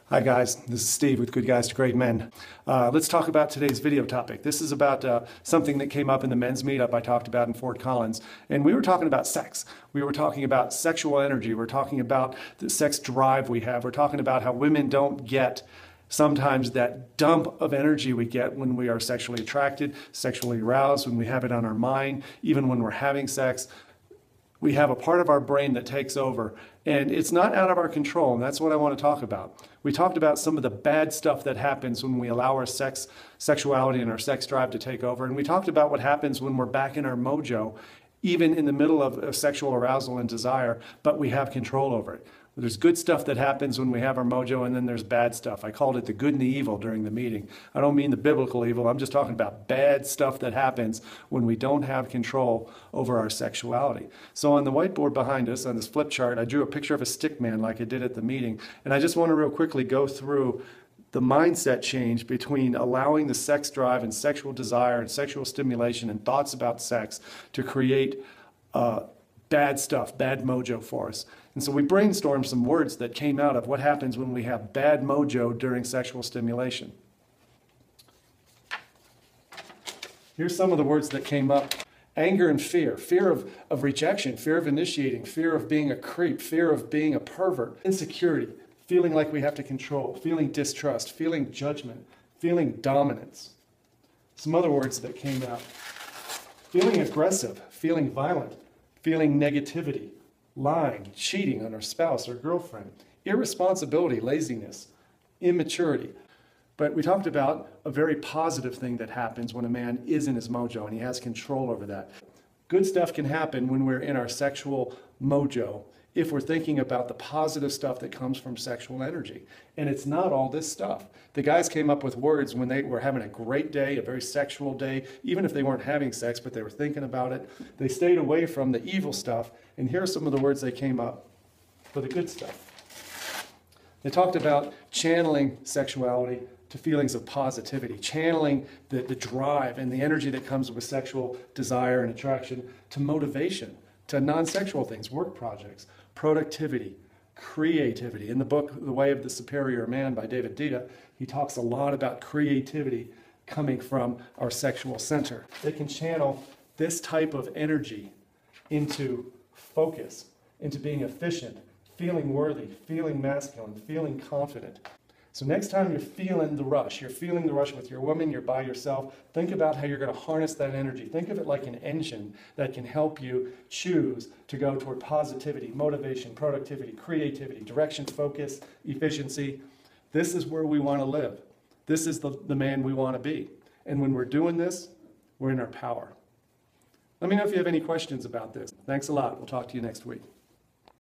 Hi guys, this is Steve with Good Guys to Great Men. Let's talk about today's video topic. This is about something that came up in the men's meetup I talked about in Fort Collins. And we were talking about sex. We were talking about sexual energy. We're talking about the sex drive we have. We're talking about how women don't get sometimes that dump of energy we get when we are sexually attracted, sexually aroused, when we have it on our mind, even when we're having sex. We have a part of our brain that takes over, and it's not out of our control, and that's what I want to talk about. We talked about some of the bad stuff that happens when we allow our sexuality and our sex drive to take over, and we talked about what happens when we're back in our mojo, even in the middle of sexual arousal and desire, but we have control over it. There's good stuff that happens when we have our mojo, and then there's bad stuff. I called it the good and the evil during the meeting. I don't mean the biblical evil. I'm just talking about bad stuff that happens when we don't have control over our sexuality. So on the whiteboard behind us, on this flip chart, I drew a picture of a stick man like I did at the meeting. And I just want to real quickly go through the mindset change between allowing the sex drive and sexual desire and sexual stimulation and thoughts about sex to create bad stuff, bad mojo for us. And so we brainstormed some words that came out of what happens when we have bad mojo during sexual stimulation. Here's some of the words that came up. Anger and fear. Fear of rejection, fear of initiating, fear of being a creep, fear of being a pervert. Insecurity, feeling like we have to control, feeling distrust, feeling judgment, feeling dominance. Some other words that came out. Feeling aggressive, feeling violent, feeling negativity, lying, cheating on our spouse or girlfriend, irresponsibility, laziness, immaturity. But we talked about a very positive thing that happens when a man is in his mojo and he has control over that. Good stuff can happen when we're in our sexual mojo if we're thinking about the positive stuff that comes from sexual energy. And it's not all this stuff. The guys came up with words when they were having a great day, a very sexual day, even if they weren't having sex, but they were thinking about it. They stayed away from the evil stuff. And here are some of the words they came up for the good stuff. They talked about channeling sexuality to feelings of positivity, channeling the drive and the energy that comes with sexual desire and attraction to motivation, to non-sexual things, work projects, productivity, creativity. In the book, The Way of the Superior Man by David Deida, he talks a lot about creativity coming from our sexual center. They can channel this type of energy into focus, into being efficient, feeling worthy, feeling masculine, feeling confident. So next time you're feeling the rush with your woman, you're by yourself, think about how you're going to harness that energy. Think of it like an engine that can help you choose to go toward positivity, motivation, productivity, creativity, direction, focus, efficiency. This is where we want to live. This is the man we want to be. And when we're doing this, we're in our power. Let me know if you have any questions about this. Thanks a lot. We'll talk to you next week.